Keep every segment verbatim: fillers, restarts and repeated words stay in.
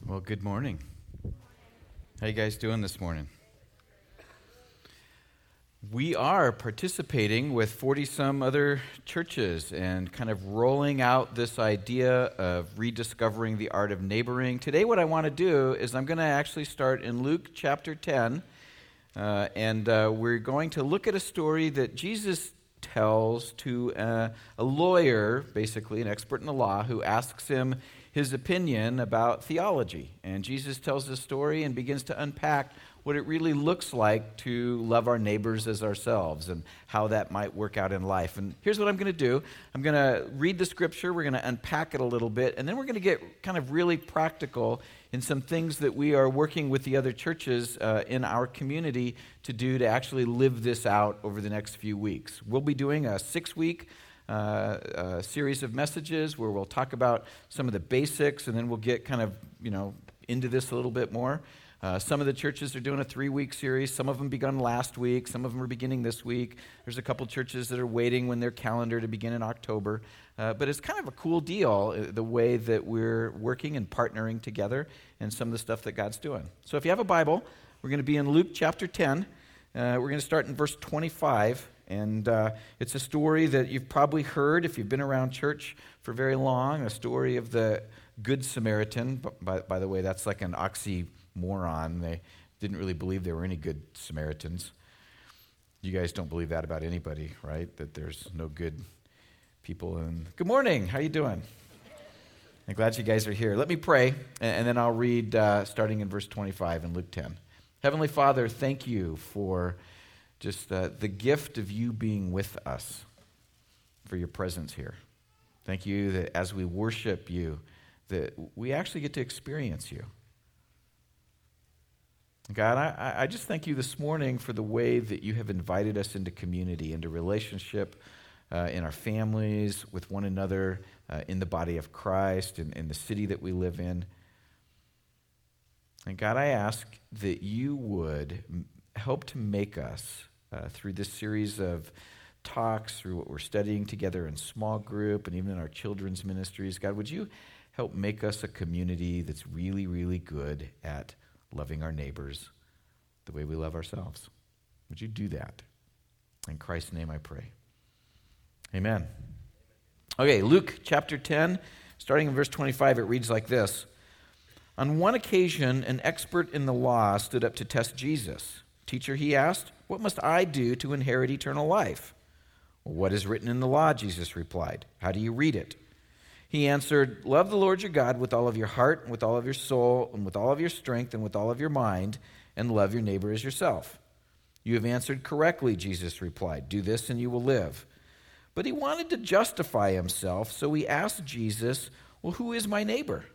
Well, good morning. How you guys doing this morning? We are participating with forty-some other churches and kind of rolling out this idea of rediscovering the art of neighboring. Today what I want to do is I'm going to actually start in Luke chapter ten, uh, and uh, we're going to look at a story that Jesus tells to uh, a lawyer, basically an expert in the law, who asks him his opinion about theology. And Jesus tells this story and begins to unpack what it really looks like to love our neighbors as ourselves and how that might work out in life. And here's what I'm going to do. I'm going to read the scripture, we're going to unpack it a little bit, and then we're going to get kind of really practical in some things that we are working with the other churches uh, in our community to do to actually live this out over the next few weeks. We'll be doing a six-week Uh, a series of messages where we'll talk about some of the basics, and then we'll get kind of, you know, into this a little bit more. Uh, some of the churches are doing a three-week series. Some of them begun last week. Some of them are beginning this week. There's a couple churches that are waiting when their calendar to begin in October. Uh, but it's kind of a cool deal, uh, the way that we're working and partnering together and some of the stuff that God's doing. So if you have a Bible, we're going to be in Luke chapter ten. Uh, we're going to start in verse twenty-five. And uh, it's a story that you've probably heard if you've been around church for very long, a story of the Good Samaritan. By, by the way, that's like an oxymoron. They didn't really believe there were any good Samaritans. You guys don't believe that about anybody, right? That there's no good people. And good morning. How you doing? I'm glad you guys are here. Let me pray, and, and then I'll read uh, starting in verse twenty-five in Luke ten. Heavenly Father, thank you for just uh, the gift of you being with us, for your presence here. Thank you that as we worship you, that we actually get to experience you. God, I, I just thank you this morning for the way that you have invited us into community, into relationship uh, in our families, with one another, uh, in the body of Christ, in, in the city that we live in. And God, I ask that you would help to make us, uh, through this series of talks, through what we're studying together in small group and even in our children's ministries, God, would you help make us a community that's really, really good at loving our neighbors the way we love ourselves? Would you do that? In Christ's name I pray. Amen. Okay, Luke chapter ten, starting in verse twenty-five, it reads like this. On one occasion, an expert in the law stood up to test Jesus. Teacher, he asked, what must I do to inherit eternal life? Well, what is written in the law? Jesus replied. How do you read it? He answered, love the Lord your God with all of your heart, and with all of your soul, and with all of your strength, and with all of your mind, and love your neighbor as yourself. You have answered correctly, Jesus replied. Do this and you will live. But he wanted to justify himself, so he asked Jesus, well, who is my neighbor?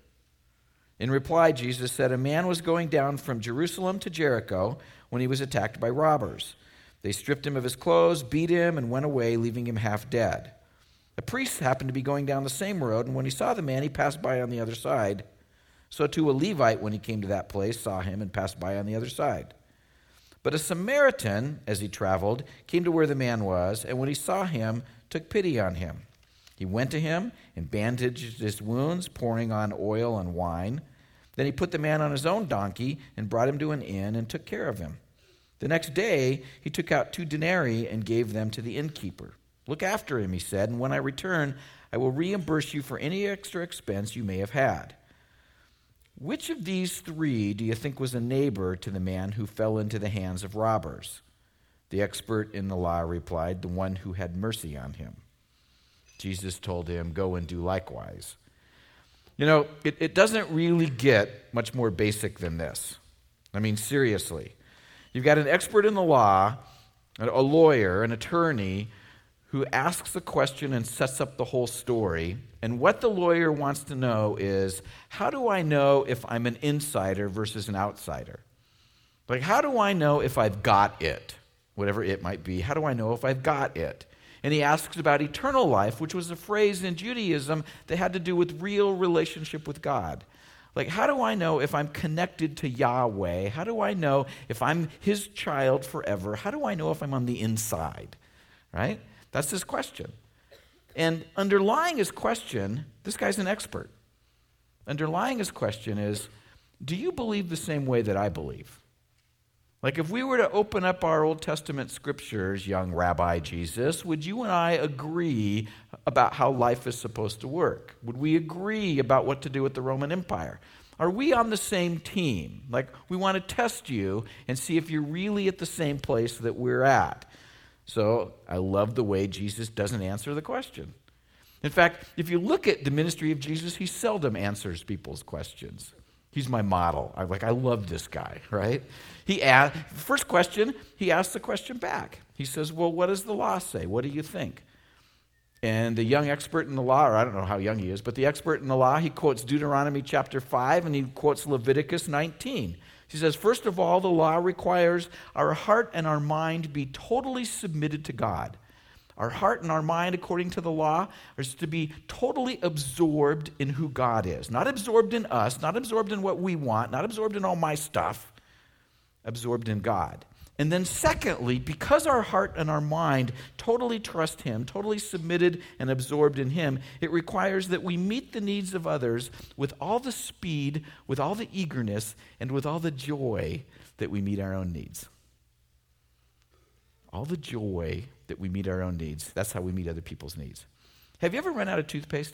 In reply, Jesus said, a man was going down from Jerusalem to Jericho when he was attacked by robbers. They stripped him of his clothes, beat him, and went away, leaving him half dead. A priest happened to be going down the same road, and when he saw the man, he passed by on the other side. So too a Levite, when he came to that place, saw him and passed by on the other side. But a Samaritan, as he traveled, came to where the man was, and when he saw him, took pity on him. He went to him and bandaged his wounds, pouring on oil and wine. Then he put the man on his own donkey and brought him to an inn and took care of him. The next day, he took out two denarii and gave them to the innkeeper. Look after him, he said, and when I return, I will reimburse you for any extra expense you may have had. Which of these three do you think was a neighbor to the man who fell into the hands of robbers? The expert in the law replied, the one who had mercy on him. Jesus told him, go and do likewise. You know, it, it doesn't really get much more basic than this. I mean, seriously. You've got an expert in the law, a lawyer, an attorney, who asks a question and sets up the whole story. And what the lawyer wants to know is, how do I know if I'm an insider versus an outsider? Like, how do I know if I've got it? Whatever it might be. How do I know if I've got it? And he asks about eternal life, which was a phrase in Judaism that had to do with real relationship with God. Like, how do I know if I'm connected to Yahweh? How do I know if I'm his child forever? How do I know if I'm on the inside? Right? That's his question. And underlying his question, this guy's an expert. Underlying his question is, do you believe the same way that I believe? Like if we were to open up our Old Testament scriptures, young Rabbi Jesus, would you and I agree about how life is supposed to work? Would we agree about what to do with the Roman Empire? Are we on the same team? Like we want to test you and see if you're really at the same place that we're at. So I love the way Jesus doesn't answer the question. In fact, if you look at the ministry of Jesus, he seldom answers people's questions. He's my model. I'm like, I love this guy, right? He asked, first question, he asks the question back. He says, well, what does the law say? What do you think? And the young expert in the law, or I don't know how young he is, but the expert in the law, he quotes Deuteronomy chapter five, and he quotes Leviticus nineteen. He says, first of all, the law requires our heart and our mind be totally submitted to God. Our heart and our mind, according to the law, are to be totally absorbed in who God is. Not absorbed in us, not absorbed in what we want, not absorbed in all my stuff, absorbed in God. And then secondly, because our heart and our mind totally trust him, totally submitted and absorbed in him, it requires that we meet the needs of others with all the speed, with all the eagerness, and with all the joy that we meet our own needs. All the joy that we meet our own needs. That's how we meet other people's needs. Have you ever run out of toothpaste?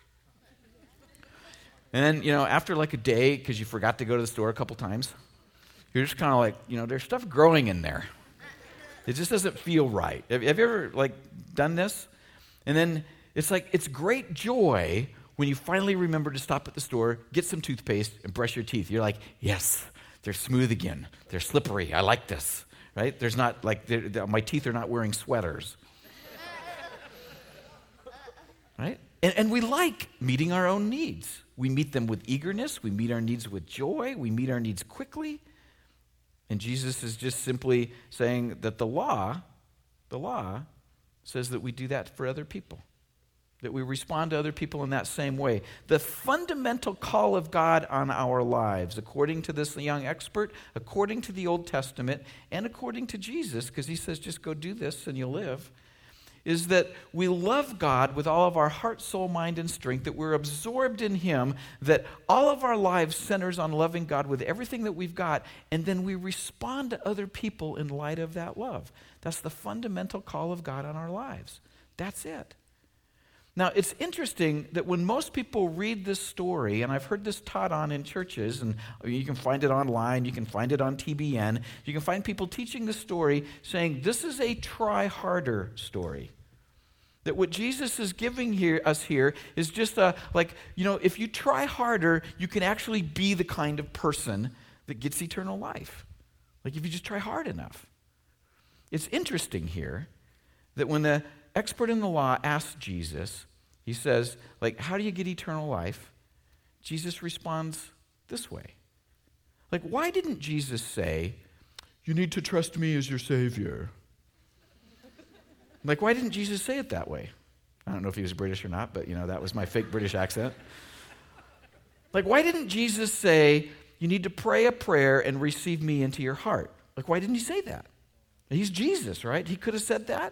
And then, you know, after like a day, because you forgot to go to the store a couple times, you're just kind of like, you know, there's stuff growing in there. It just doesn't feel right. Have, have you ever, like, done this? And then it's like, it's great joy when you finally remember to stop at the store, get some toothpaste, and brush your teeth. You're like, yes, they're smooth again. They're slippery. I like this. Right? There's not like, they're, they're, my teeth are not wearing sweaters. Right? And, and we like meeting our own needs. We meet them with eagerness. We meet our needs with joy. We meet our needs quickly. And Jesus is just simply saying that the law, the law says that we do that for other people. That we respond to other people in that same way. The fundamental call of God on our lives, according to this young expert, according to the Old Testament, and according to Jesus, because he says just go do this and you'll live, is that we love God with all of our heart, soul, mind, and strength, that we're absorbed in him, that all of our lives centers on loving God with everything that we've got, and then we respond to other people in light of that love. That's the fundamental call of God on our lives. That's it. Now, it's interesting that when most people read this story, and I've heard this taught on in churches, and you can find it online, you can find it on T B N, you can find people teaching the story saying this is a try harder story. That what Jesus is giving here, us here is just a, like, you know, if you try harder, you can actually be the kind of person that gets eternal life. Like if you just try hard enough. It's interesting here that when the expert in the law asks Jesus, he says, like, how do you get eternal life? Jesus responds this way. Like, why didn't Jesus say, you need to trust me as your Savior? Like, why didn't Jesus say it that way? I don't know if he was British or not, but, you know, that was my fake British accent. Like, why didn't Jesus say, you need to pray a prayer and receive me into your heart? Like, why didn't he say that? He's Jesus, right? He could have said that.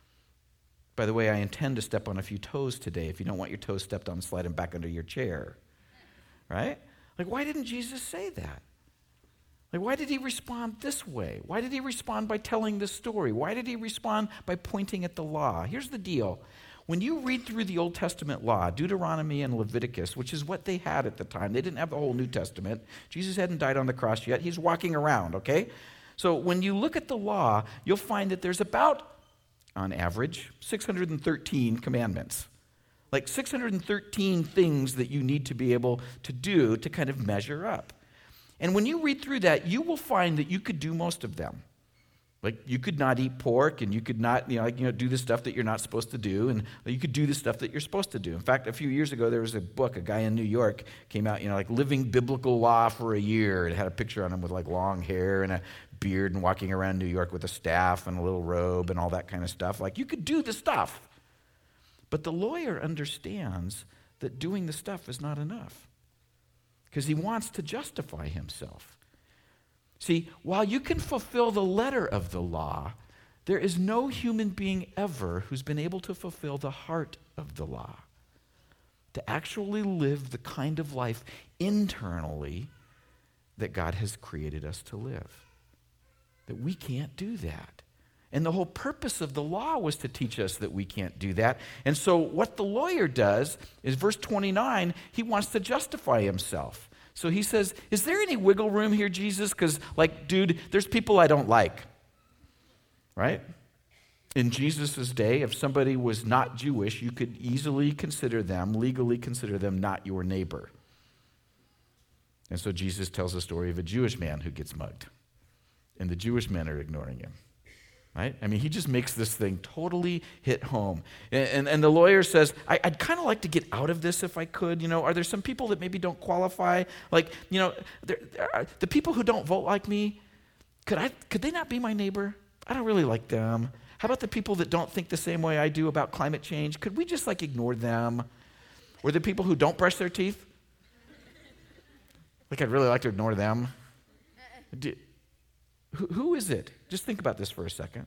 By the way, I intend to step on a few toes today. If you don't want your toes stepped on, slide them back under your chair. Right? Like, why didn't Jesus say that? Like, why did he respond this way? Why did he respond by telling this story? Why did he respond by pointing at the law? Here's the deal. When you read through the Old Testament law, Deuteronomy and Leviticus, which is what they had at the time, they didn't have the whole New Testament. Jesus hadn't died on the cross yet. He's walking around, okay? So when you look at the law, you'll find that there's about, on average, six hundred thirteen commandments. Like six hundred thirteen things that you need to be able to do to kind of measure up. And when you read through that, you will find that you could do most of them. Like you could not eat pork, and you could not, you know, like, you know, do the stuff that you're not supposed to do, and you could do the stuff that you're supposed to do. In fact, a few years ago, there was a book, a guy in New York came out, you know, like Living Biblical Law for a Year. It had a picture on him with like long hair and a beard and walking around New York with a staff and a little robe and all that kind of stuff. Like you could do the stuff. But the lawyer understands that doing the stuff is not enough because he wants to justify himself. See, while you can fulfill the letter of the law, there is no human being ever who's been able to fulfill the heart of the law, to actually live the kind of life internally that God has created us to live. That we can't do that. And the whole purpose of the law was to teach us that we can't do that. And so what the lawyer does is verse twenty-nine, he wants to justify himself. So he says, is there any wiggle room here, Jesus? Because, like, dude, there's people I don't like. Right? In Jesus' day, if somebody was not Jewish, you could easily consider them, legally consider them not your neighbor. And so Jesus tells the story of a Jewish man who gets mugged. And the Jewish men are ignoring him. Right? I mean, he just makes this thing totally hit home. And, and, and the lawyer says, I, I'd kind of like to get out of this if I could. You know, are there some people that maybe don't qualify? Like, you know, there, there are, the people who don't vote like me, could I? Could they not be my neighbor? I don't really like them. How about the people that don't think the same way I do about climate change? Could we just, like, ignore them? Or the people who don't brush their teeth? Like, I'd really like to ignore them. Do, who, who is it? Just think about this for a second.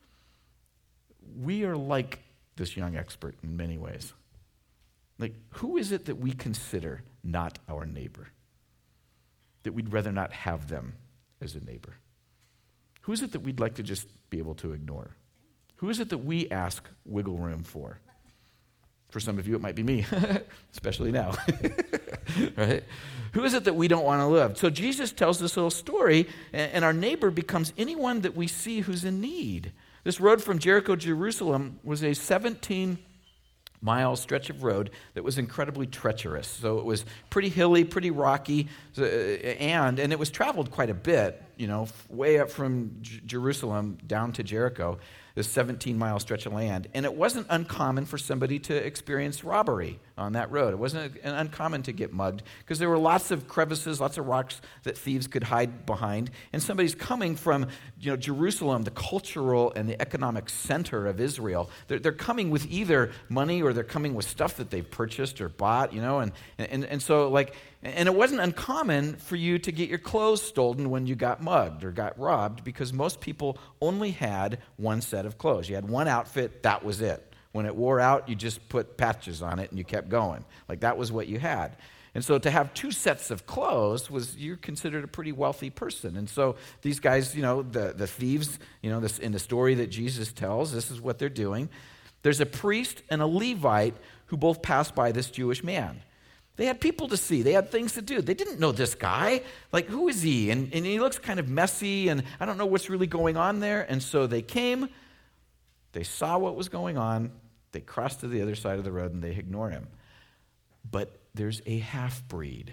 We are like this young expert in many ways. Like, who is it that we consider not our neighbor? That we'd rather not have them as a neighbor? Who is it that we'd like to just be able to ignore? Who is it that we ask wiggle room for? For some of you, it might be me, especially now. Right? Who is it that we don't want to love? So Jesus tells this little story, and our neighbor becomes anyone that we see who's in need. This road from Jericho to Jerusalem was a seventeen-mile stretch of road that was incredibly treacherous. So it was pretty hilly, pretty rocky, and and it was traveled quite a bit, you know, way up from J- Jerusalem down to Jericho, this seventeen-mile stretch of land. And it wasn't uncommon for somebody to experience robbery on that road. It wasn't uncommon to get mugged because there were lots of crevices, lots of rocks that thieves could hide behind. And somebody's coming from, you know, Jerusalem, the cultural and the economic center of Israel. They're, they're coming with either money or they're coming with stuff that they've purchased or bought, you know. And, and, and so, like, and it wasn't uncommon for you to get your clothes stolen when you got mugged or got robbed because most people only had one set of clothes. You had one outfit, that was it. When it wore out, you just put patches on it and you kept going. Like, that was what you had. And so to have two sets of clothes was, you're considered a pretty wealthy person. And so these guys, you know, the, the thieves, you know, this in the story that Jesus tells, this is what they're doing. There's a priest and a Levite who both pass by this Jewish man. They had people to see. They had things to do. They didn't know this guy. Like, who is he? And, and he looks kind of messy, and I don't know what's really going on there. And so they came. They saw what was going on. They crossed to the other side of the road, and they ignore him. But there's a half-breed,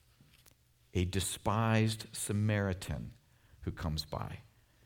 a despised Samaritan who comes by.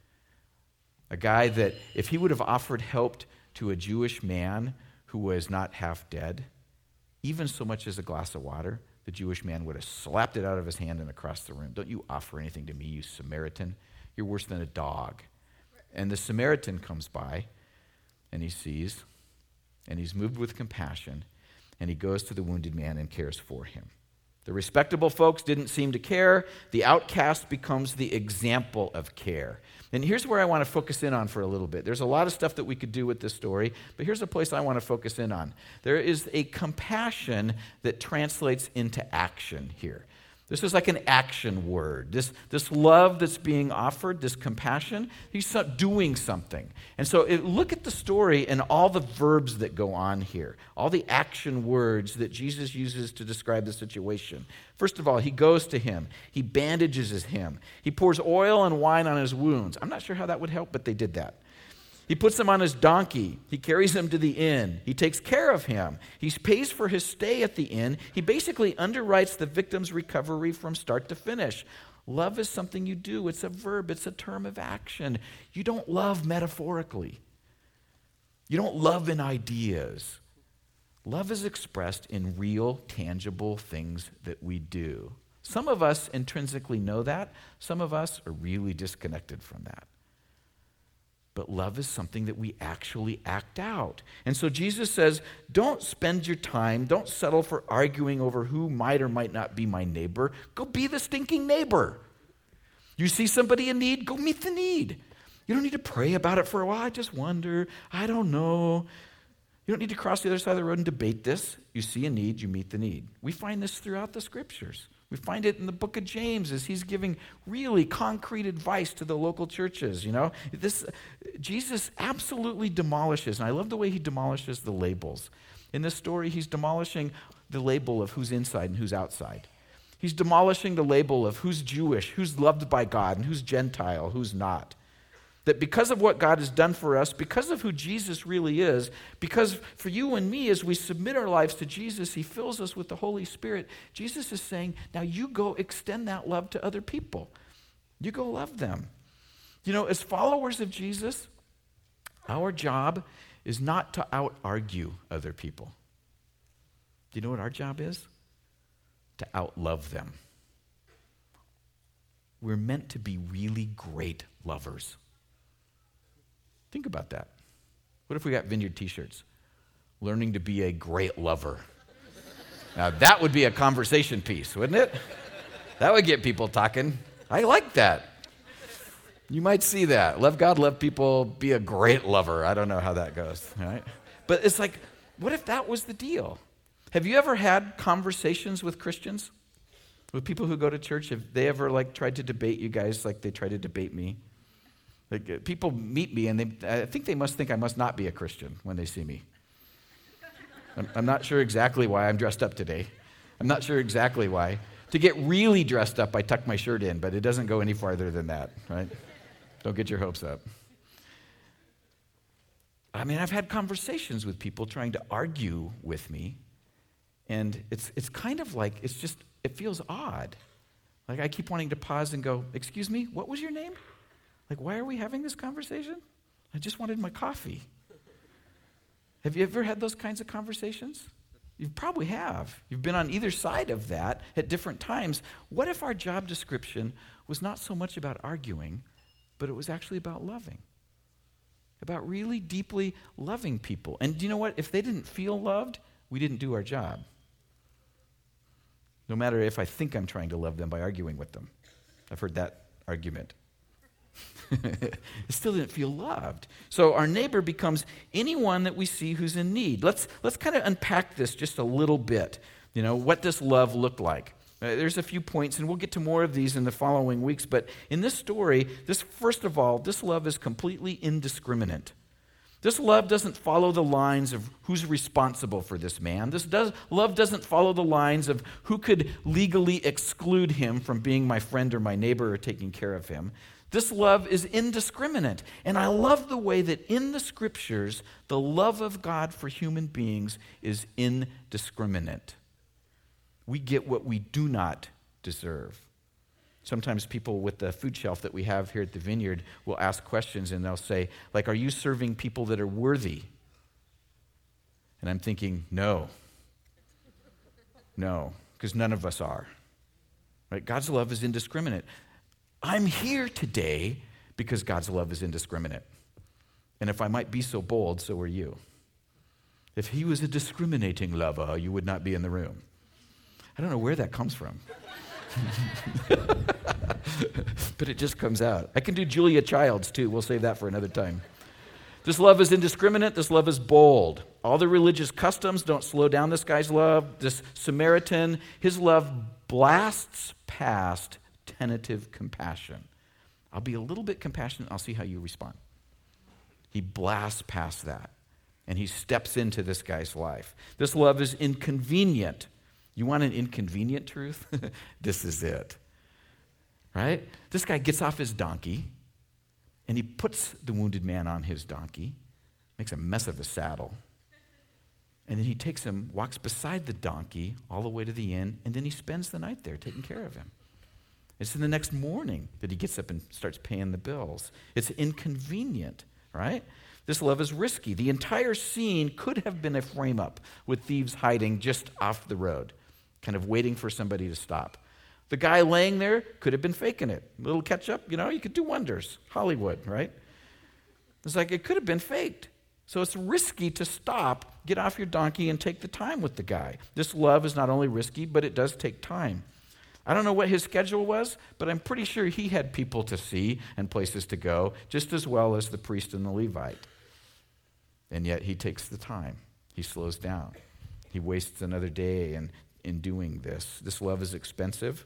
A guy that if he would have offered help to a Jewish man who was not half dead, even so much as a glass of water, the Jewish man would have slapped it out of his hand and across the room. Don't you offer anything to me, you Samaritan? You're worse than a dog. And the Samaritan comes by, and he sees, and he's moved with compassion, and he goes to the wounded man and cares for him. The respectable folks didn't seem to care. The outcast becomes the example of care. And here's where I want to focus in on for a little bit. There's a lot of stuff that we could do with this story, but here's a place I want to focus in on. There is a compassion that translates into action here. This is like an action word. This, this love that's being offered, this compassion, he's doing something. And so it, look at the story and all the verbs that go on here, all the action words that Jesus uses to describe the situation. First of all, he goes to him. He bandages him. He pours oil and wine on his wounds. I'm not sure how that would help, but they did that. He puts him on his donkey. He carries him to the inn. He takes care of him. He pays for his stay at the inn. He basically underwrites the victim's recovery from start to finish. Love is something you do. It's a verb. It's a term of action. You don't love metaphorically. You don't love in ideas. Love is expressed in real, tangible things that we do. Some of us intrinsically know that. Some of us are really disconnected from that. But love is something that we actually act out. And so Jesus says, don't spend your time, don't settle for arguing over who might or might not be my neighbor. Go be the stinking neighbor. You see somebody in need, go meet the need. You don't need to pray about it for a while. I just wonder. I don't know. You don't need to cross the other side of the road and debate this. You see a need, you meet the need. We find this throughout the scriptures. We find it in the book of James as he's giving really concrete advice to the local churches, you know. This Jesus absolutely demolishes, and I love the way he demolishes the labels. In this story, he's demolishing the label of who's inside and who's outside. He's demolishing the label of who's Jewish, who's loved by God, and who's Gentile, who's not. That because of what God has done for us, because of who Jesus really is, because for you and me, as we submit our lives to Jesus, he fills us with the Holy Spirit. Jesus is saying, now you go extend that love to other people. You go love them. You know, as followers of Jesus, our job is not to out-argue other people. Do you know what our job is? To out-love them. We're meant to be really great lovers. Think about that. What if we got Vineyard t-shirts? Learning to be a great lover. Now that would be a conversation piece, wouldn't it? That would get people talking. I like that. You might see that. Love God, love people, be a great lover. I don't know how that goes, right? But it's like, what if that was the deal? Have you ever had conversations with Christians? With people who go to church? Have they ever like tried to debate you guys like they try to debate me? Like, uh, people meet me, and they, I think they must think I must not be a Christian when they see me. I'm, I'm not sure exactly why I'm dressed up today. I'm not sure exactly why. To get really dressed up, I tuck my shirt in, but it doesn't go any farther than that, right? Don't get your hopes up. I mean, I've had conversations with people trying to argue with me, and it's it's kind of like, it's just, it feels odd. Like, I keep wanting to pause and go, excuse me, what was your name? Like, why are we having this conversation? I just wanted my coffee. Have you ever had those kinds of conversations? You probably have. You've been on either side of that at different times. What if our job description was not so much about arguing, but it was actually about loving? About really deeply loving people. And do you know what? If they didn't feel loved, we didn't do our job. No matter if I think I'm trying to love them by arguing with them. I've heard that argument. It still didn't feel loved. So our neighbor becomes anyone that we see who's in need. Let's let's kind of unpack this just a little bit. You know, what does love look like? Uh, there's a few points, and we'll get to more of these in the following weeks. But in this story, this first of all, this love is completely indiscriminate. This love doesn't follow the lines of who's responsible for this man. This does, love doesn't follow the lines of who could legally exclude him from being my friend or my neighbor or taking care of him. This love is indiscriminate. And I love the way that in the scriptures, the love of God for human beings is indiscriminate. We get what we do not deserve. Sometimes people with the food shelf that we have here at the Vineyard will ask questions, and they'll say, like, are you serving people that are worthy? And I'm thinking, no. No, because none of us are. Right? God's love is indiscriminate. I'm here today because God's love is indiscriminate. And if I might be so bold, so are you. If he was a discriminating lover, you would not be in the room. I don't know where that comes from. But it just comes out. I can do Julia Childs too. We'll save that for another time. This love is indiscriminate. This love is bold. All the religious customs don't slow down this guy's love. This Samaritan, his love blasts past tentative compassion. I'll be a little bit compassionate. I'll see how you respond. He blasts past that, and he steps into this guy's life. This love is inconvenient. You want an inconvenient truth? This is it. Right? This guy gets off his donkey, and he puts the wounded man on his donkey, makes a mess of the saddle, and then he takes him, walks beside the donkey all the way to the inn, and then he spends the night there taking care of him. It's in the next morning that he gets up and starts paying the bills. It's inconvenient, right? This love is risky. The entire scene could have been a frame-up with thieves hiding just off the road, kind of waiting for somebody to stop. The guy laying there could have been faking it. A little ketchup, you know, you could do wonders. Hollywood, right? It's like it could have been faked. So it's risky to stop, get off your donkey, and take the time with the guy. This love is not only risky, but it does take time. I don't know what his schedule was, but I'm pretty sure he had people to see and places to go, just as well as the priest and the Levite. And yet he takes the time. He slows down. He wastes another day and in doing this. This love is expensive.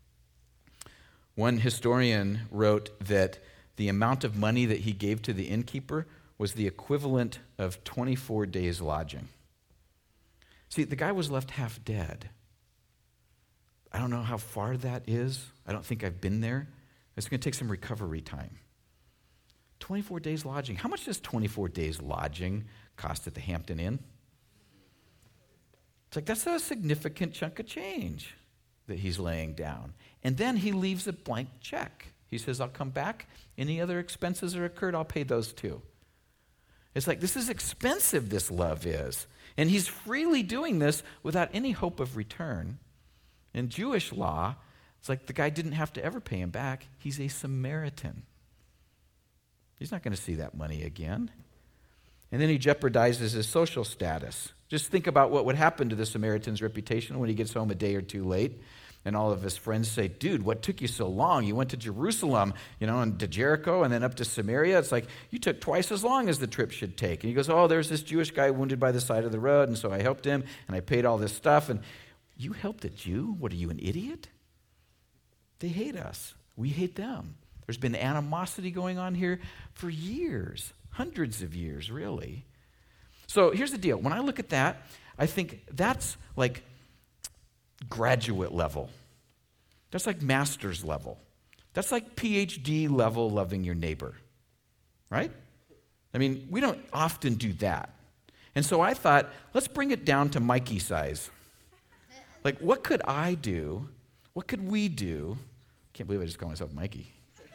One historian wrote that the amount of money that he gave to the innkeeper was the equivalent of twenty-four days' lodging. See, the guy was left half dead. I don't know how far that is. I don't think I've been there. It's going to take some recovery time. twenty-four days lodging. How much does twenty-four days lodging cost at the Hampton Inn? It's like, that's a significant chunk of change that he's laying down. And then he leaves a blank check. He says, I'll come back. Any other expenses that occurred, I'll pay those too. It's like, this is expensive, this love is. And he's freely doing this without any hope of return. In Jewish law, it's like the guy didn't have to ever pay him back. He's a Samaritan. He's not going to see that money again. And then he jeopardizes his social status. Just think about what would happen to the Samaritan's reputation when he gets home a day or two late. And all of his friends say, dude, what took you so long? You went to Jerusalem, you know, and to Jericho and then up to Samaria. It's like, you took twice as long as the trip should take. And he goes, oh, there's this Jewish guy wounded by the side of the road, and so I helped him, and I paid all this stuff. And you helped a Jew? What, are you an idiot? They hate us. We hate them. There's been animosity going on here for years, hundreds of years, really. So here's the deal. When I look at that, I think that's like graduate level. That's like master's level. That's like P H D level loving your neighbor, right? I mean, we don't often do that. And so I thought, let's bring it down to Mikey size. Like, what could I do? What could we do? Can't believe I just called myself Mikey.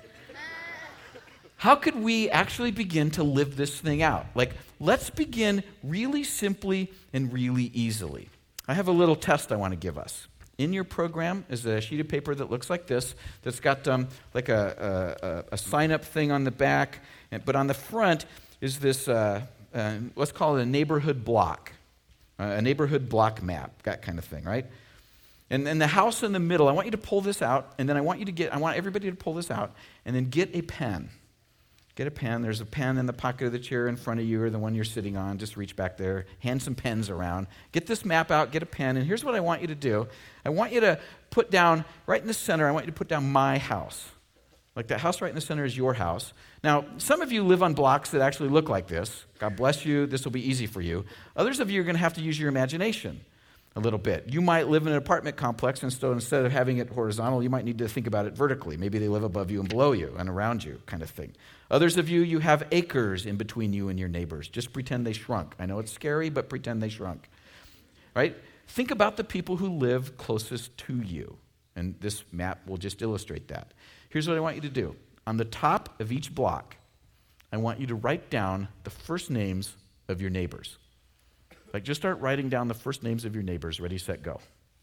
How could we actually begin to live this thing out? Like, let's begin really simply and really easily. I have a little test I want to give us. In your program is a sheet of paper that looks like this, that's got um, like a, a, a sign-up thing on the back, and, but on the front is this, uh, uh, let's call it a neighborhood block, uh, a neighborhood block map, that kind of thing, right? And then the house in the middle, I want you to pull this out, and then I want you to get, I want everybody to pull this out, and then get a pen. Get a pen. There's a pen in the pocket of the chair in front of you or the one you're sitting on. Just reach back there. Hand some pens around. Get this map out. Get a pen. And here's what I want you to do. I want you to put down, right in the center, I want you to put down my house. Like that house right in the center is your house. Now, some of you live on blocks that actually look like this. God bless you. This will be easy for you. Others of you are going to have to use your imagination a little bit. You might live in an apartment complex, and so instead of having it horizontal, you might need to think about it vertically. Maybe they live above you and below you and around you, kind of thing. Others of you, you have acres in between you and your neighbors. Just pretend they shrunk. I know it's scary, but pretend they shrunk. Right? Think about the people who live closest to you, and this map will just illustrate that. Here's what I want you to do. On the top of each block, I want you to write down the first names of your neighbors. Like, just start writing down the first names of your neighbors. Ready, set, go.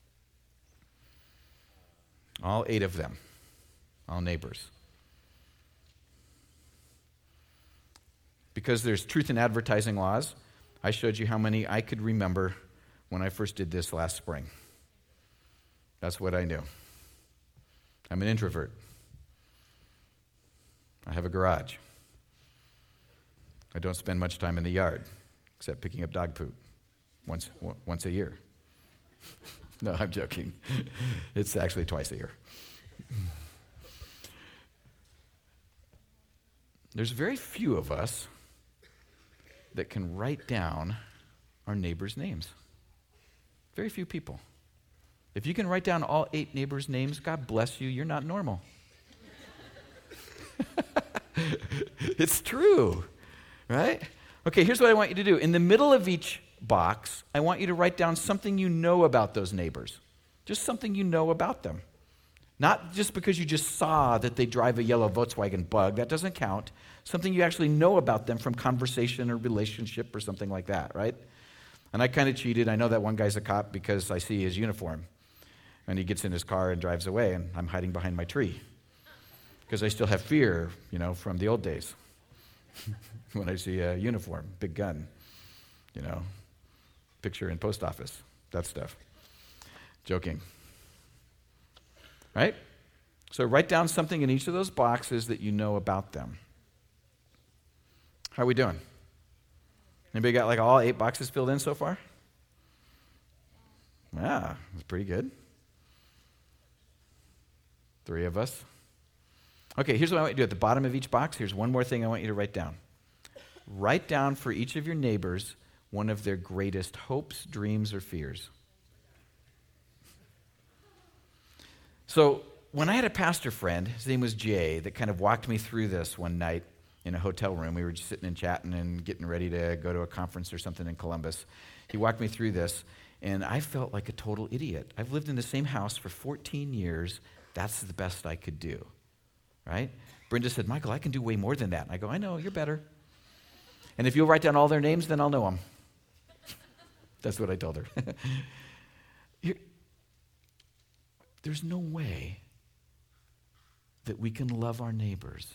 All eight of them. All neighbors. Because there's truth in advertising laws, I showed you how many I could remember when I first did this last spring. That's what I knew. I'm an introvert. I have a garage. I don't spend much time in the yard, except picking up dog poop. Once once a year. No, I'm joking. It's actually twice a year. There's very few of us that can write down our neighbors' names. Very few people. If you can write down all eight neighbors' names, God bless you, you're not normal. It's true, right? Okay, here's what I want you to do. In the middle of each box, I want you to write down something you know about those neighbors. Just something you know about them. Not just because you just saw that they drive a yellow Volkswagen Bug. That doesn't count. Something you actually know about them from conversation or relationship or something like that, right? And I kind of cheated. I know that one guy's a cop because I see his uniform. And he gets in his car and drives away, and I'm hiding behind my tree. Because I still have fear, you know, from the old days. When I see a uniform, big gun, you know, picture in post office, that stuff. Joking. Right? So write down something in each of those boxes that you know about them. How are we doing? Anybody got like all eight boxes filled in so far? Yeah, that's pretty good. Three of us. Okay, here's what I want you to do. At the bottom of each box, here's one more thing I want you to write down. Write down for each of your neighbors one of their greatest hopes, dreams, or fears. So when I had a pastor friend, his name was Jay, that kind of walked me through this one night in a hotel room. We were just sitting and chatting and getting ready to go to a conference or something in Columbus. He walked me through this, and I felt like a total idiot. I've lived in the same house for fourteen years. That's the best I could do, right? Brenda said, Michael, I can do way more than that. And I go, I know, you're better. And if you'll write down all their names, then I'll know them. That's what I told her. Here, there's no way that we can love our neighbors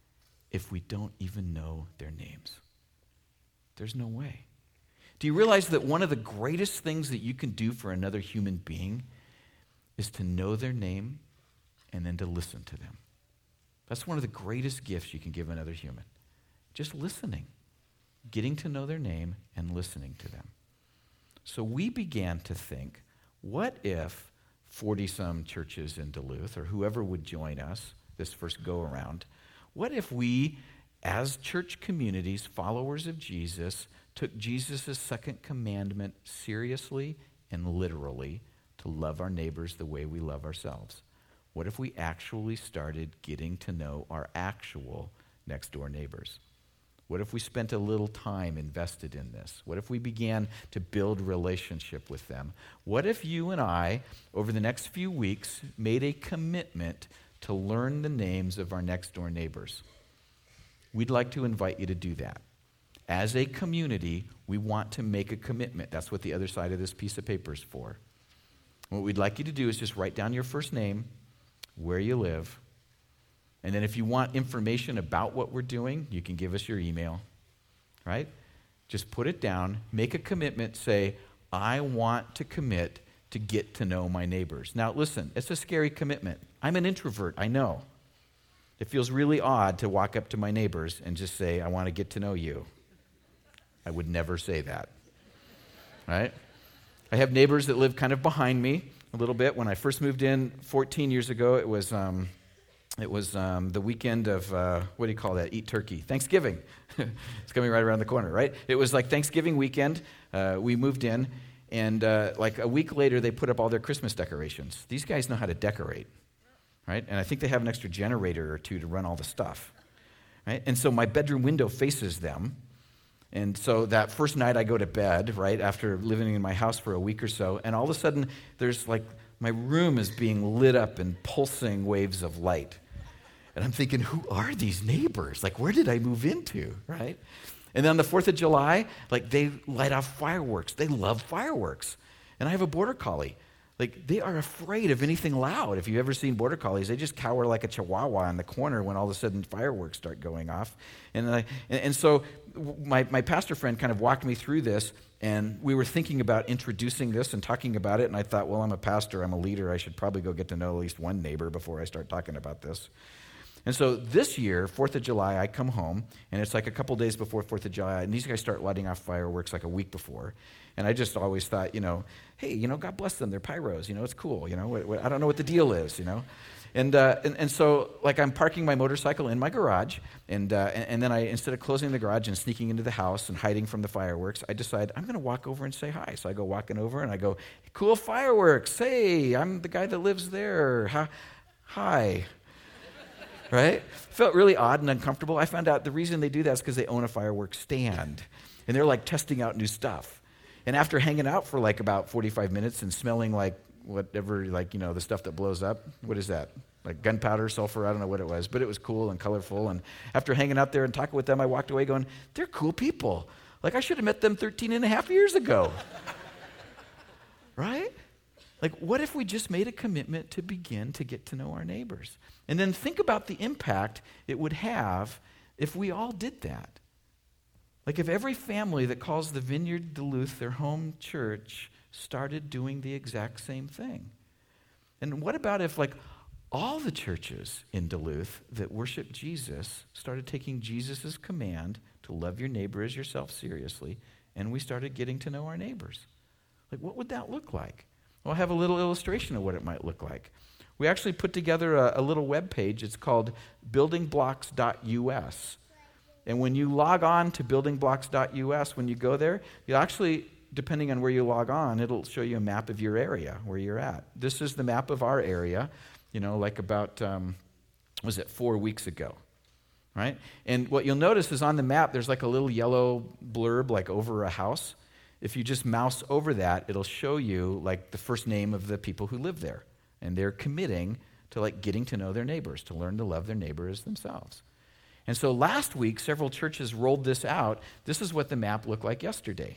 if we don't even know their names. There's no way. Do you realize that one of the greatest things that you can do for another human being is to know their name and then to listen to them? That's one of the greatest gifts you can give another human. Just listening, getting to know their name and listening to them. So we began to think, what if forty-some churches in Duluth, or whoever would join us this first go-around, what if we, as church communities, followers of Jesus, took Jesus' second commandment seriously and literally to love our neighbors the way we love ourselves? What if we actually started getting to know our actual next-door neighbors? What if we spent a little time invested in this? What if we began to build relationship with them? What if you and I, over the next few weeks, made a commitment to learn the names of our next-door neighbors? We'd like to invite you to do that. As a community, we want to make a commitment. That's what the other side of this piece of paper is for. What we'd like you to do is just write down your first name, where you live, and then if you want information about what we're doing, you can give us your email, right? Just put it down, make a commitment, say, I want to commit to get to know my neighbors. Now, listen, it's a scary commitment. I'm an introvert, I know. It feels really odd to walk up to my neighbors and just say, I want to get to know you. I would never say that, right? I have neighbors that live kind of behind me a little bit. When I first moved in fourteen years ago, it was... Um, It was um, the weekend of, uh, what do you call that? Eat turkey. Thanksgiving. It's coming right around the corner, right? It was like Thanksgiving weekend. Uh, we moved in, and uh, like a week later, they put up all their Christmas decorations. These guys know how to decorate, right? And I think they have an extra generator or two to run all the stuff, right? And so my bedroom window faces them. And so that first night I go to bed, right, after living in my house for a week or so, and all of a sudden there's like, my room is being lit up in pulsing waves of light. And I'm thinking, who are these neighbors? Like, where did I move into, right? And then on the fourth of July, like, they light off fireworks. They love fireworks. And I have a border collie. Like, they are afraid of anything loud. If you've ever seen border collies, they just cower like a chihuahua in the corner when all of a sudden fireworks start going off. And I, and, and so my, my pastor friend kind of walked me through this, and we were thinking about introducing this and talking about it, and I thought, well, I'm a pastor, I'm a leader, I should probably go get to know at least one neighbor before I start talking about this. And so this year, fourth of July, I come home, and it's like a couple days before fourth of July, and these guys start lighting off fireworks like a week before. And I just always thought, you know, hey, you know, God bless them, they're pyros, you know, it's cool, you know, what, what, I don't know what the deal is, you know. And, uh, and and so, like, I'm parking my motorcycle in my garage, and, uh, and and then I, instead of closing the garage and sneaking into the house and hiding from the fireworks, I decide I'm going to walk over and say hi. So I go walking over, and I go, cool fireworks, hey, I'm the guy that lives there, hi. hi. Right? Felt really odd and uncomfortable. I found out the reason they do that is because they own a fireworks stand, and they're, like, testing out new stuff. And after hanging out for, like, about forty-five minutes and smelling like whatever, like, you know, the stuff that blows up. What is that? Like gunpowder, sulfur, I don't know what it was, but it was cool and colorful. And after hanging out there and talking with them, I walked away going, they're cool people. Like, I should have met them thirteen and a half years ago. Right? Like, what if we just made a commitment to begin to get to know our neighbors? And then think about the impact it would have if we all did that. Like, if every family that calls the Vineyard Duluth their home church started doing the exact same thing. And what about if, like, all the churches in Duluth that worship Jesus started taking Jesus' command to love your neighbor as yourself seriously, and we started getting to know our neighbors? Like, what would that look like? Well, I have a little illustration of what it might look like. We actually put together a, a little web page. It's called building blocks dot U S. And when you log on to building blocks dot U S, when you go there, you actually, depending on where you log on, it'll show you a map of your area, where you're at. This is the map of our area, you know, like about, um, was it four weeks ago, right? And what you'll notice is on the map, there's like a little yellow blurb, like over a house. If you just mouse over that, it'll show you like the first name of the people who live there. And they're committing to like getting to know their neighbors, to learn to love their neighbor as themselves. And so last week, several churches rolled this out. This is what the map looked like yesterday.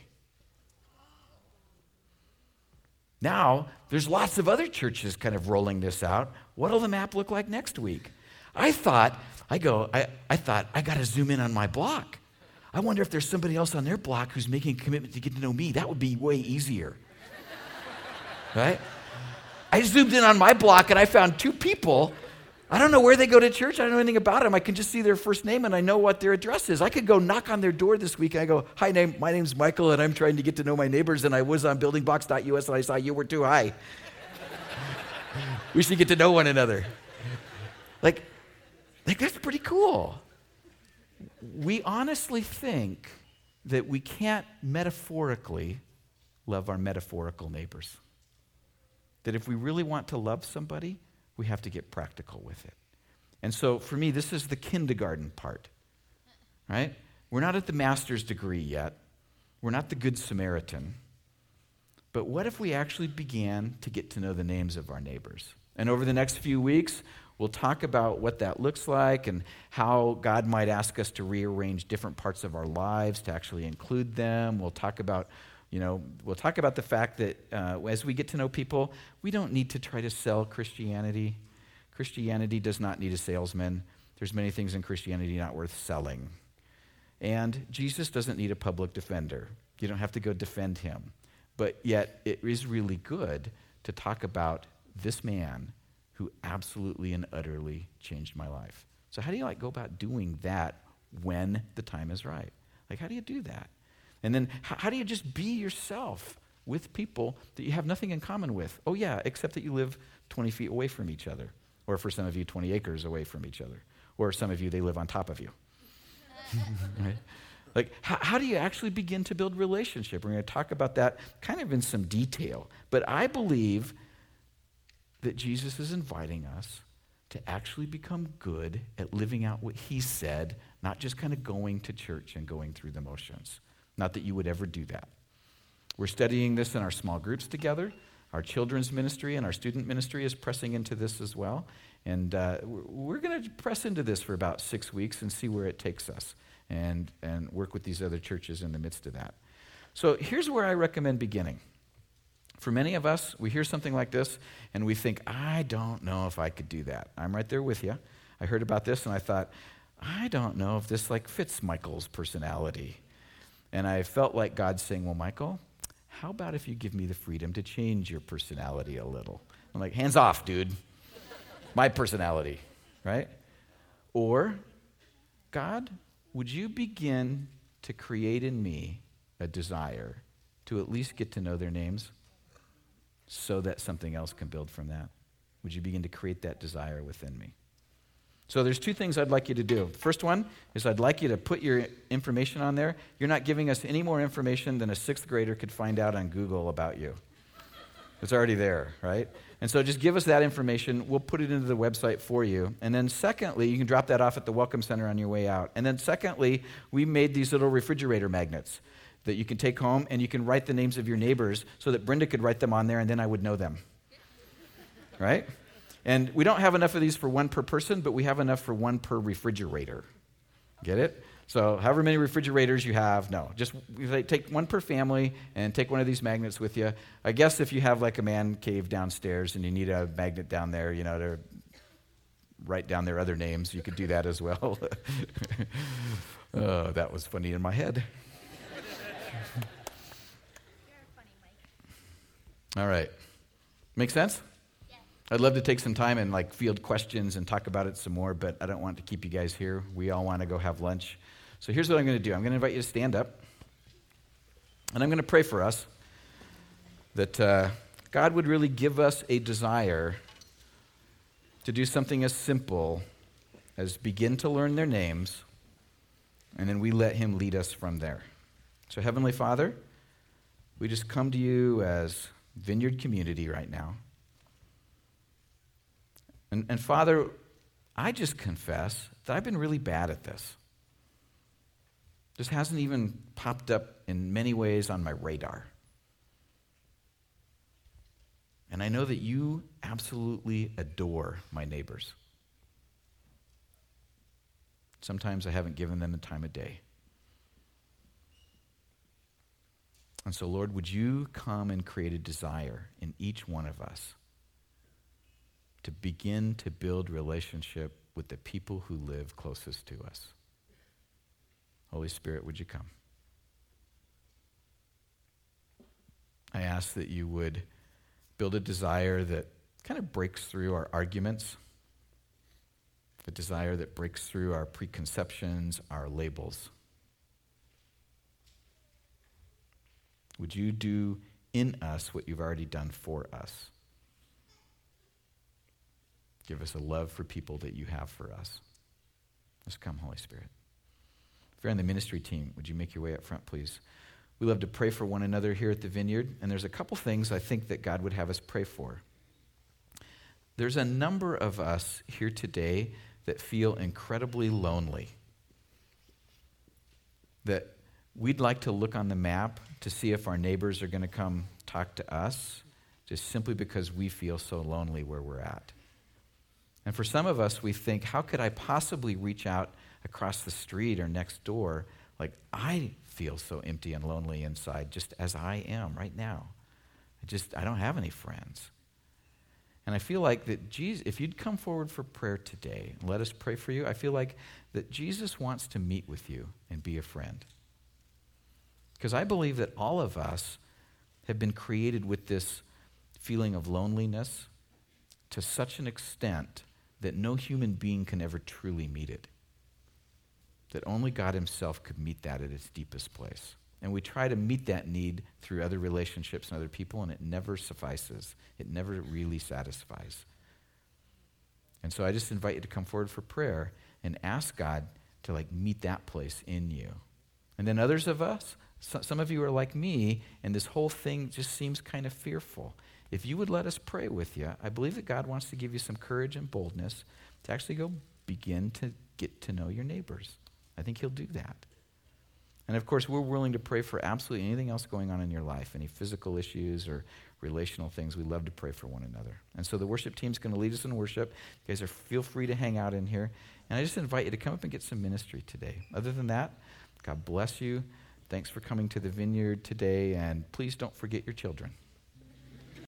Now, there's lots of other churches kind of rolling this out. What'll the map look like next week? I thought, I go, I, I thought, I got to zoom in on my block. I wonder if there's somebody else on their block who's making a commitment to get to know me. That would be way easier. Right? I zoomed in on my block and I found two people. I don't know where they go to church. I don't know anything about them. I can just see their first name and I know what their address is. I could go knock on their door this week and I go, hi, name, my name's Michael and I'm trying to get to know my neighbors and I was on building blocks dot U S and I saw you were too high. We should get to know one another. Like, like that's pretty cool. We honestly think that we can't metaphorically love our metaphorical neighbors. That if we really want to love somebody, we have to get practical with it. And so for me, this is the kindergarten part, right? We're not at the master's degree yet. We're not the Good Samaritan. But what if we actually began to get to know the names of our neighbors? And over the next few weeks, we'll talk about what that looks like and how God might ask us to rearrange different parts of our lives to actually include them. We'll talk about, you know, we'll talk about the fact that uh, as we get to know people, we don't need to try to sell Christianity. Christianity does not need a salesman. There's many things in Christianity not worth selling. And Jesus doesn't need a public defender. You don't have to go defend him. But yet, it is really good to talk about this man who absolutely and utterly changed my life. So how do you like go about doing that when the time is right? Like, how do you do that? And then how, how do you just be yourself with people that you have nothing in common with? Oh yeah, except that you live twenty feet away from each other. Or for some of you, twenty acres away from each other. Or some of you, they live on top of you. Right? Like, how, how do you actually begin to build relationship? We're going to talk about that kind of in some detail. But I believe that Jesus is inviting us to actually become good at living out what he said, not just kind of going to church and going through the motions. Not that you would ever do that. We're studying this in our small groups together. Our children's ministry and our student ministry is pressing into this as well. And uh, we're going to press into this for about six weeks and see where it takes us and, and work with these other churches in the midst of that. So here's where I recommend beginning. For many of us, we hear something like this, and we think, I don't know if I could do that. I'm right there with you. I heard about this, and I thought, I don't know if this like fits Michael's personality. And I felt like God saying, well, Michael, how about if you give me the freedom to change your personality a little? I'm like, hands off, dude. My personality, right? Or, God, would you begin to create in me a desire to at least get to know their names so that something else can build from that? Would you begin to create that desire within me? So there's two things I'd like you to do. First one is I'd like you to put your information on there. You're not giving us any more information than a sixth grader could find out on Google about you. It's already there, right? And so just give us that information. We'll put it into the website for you. And then secondly, you can drop that off at the Welcome Center on your way out. And then secondly, we made these little refrigerator magnets that you can take home and you can write the names of your neighbors so that Brenda could write them on there and then I would know them. Right? And we don't have enough of these for one per person, but we have enough for one per refrigerator. Get it? So however many refrigerators you have, no. Just take one per family and take one of these magnets with you. I guess if you have like a man cave downstairs and you need a magnet down there, you know, to write down their other names, you could do that as well. Oh, that was funny in my head. You're funny, Mike. All right. Make sense? I'd love to take some time and like field questions and talk about it some more, but I don't want to keep you guys here. We all want to go have lunch. So here's what I'm going to do. I'm going to invite you to stand up, and I'm going to pray for us that uh, God would really give us a desire to do something as simple as begin to learn their names, and then we let him lead us from there. So Heavenly Father, we just come to you as Vineyard community right now. And, and Father, I just confess that I've been really bad at this. This hasn't even popped up in many ways on my radar. And I know that you absolutely adore my neighbors. Sometimes I haven't given them the time of day. And so, Lord, would you come and create a desire in each one of us to begin to build relationship with the people who live closest to us? Holy Spirit, would you come? I ask that you would build a desire that kind of breaks through our arguments, a desire that breaks through our preconceptions, our labels. Would you do in us what you've already done for us? Give us a love for people that you have for us. Let's come, Holy Spirit. If you're on the ministry team, would you make your way up front, please? We love to pray for one another here at the Vineyard, and there's a couple things I think that God would have us pray for. There's a number of us here today that feel incredibly lonely, that we'd like to look on the map to see if our neighbors are going to come talk to us, just simply because we feel so lonely where we're at. And for some of us, we think, how could I possibly reach out across the street or next door? Like, I feel so empty and lonely inside, just as I am right now. I just, I don't have any friends. And I feel like that Jesus, if you'd come forward for prayer today, and let us pray for you, I feel like that Jesus wants to meet with you and be a friend. Because I believe that all of us have been created with this feeling of loneliness to such an extent that no human being can ever truly meet it. That only God himself could meet that at its deepest place. And we try to meet that need through other relationships and other people, and it never suffices. It never really satisfies. And so I just invite you to come forward for prayer and ask God to like meet that place in you. And then others of us, so, some of you are like me, and this whole thing just seems kind of fearful. If you would let us pray with you, I believe that God wants to give you some courage and boldness to actually go begin to get to know your neighbors. I think he'll do that. And of course, we're willing to pray for absolutely anything else going on in your life, any physical issues or relational things. We love to pray for one another. And so the worship team's going to lead us in worship. You guys are feel free to hang out in here. And I just invite you to come up and get some ministry today. Other than that, God bless you. Thanks for coming to the Vineyard today, and please don't forget your children.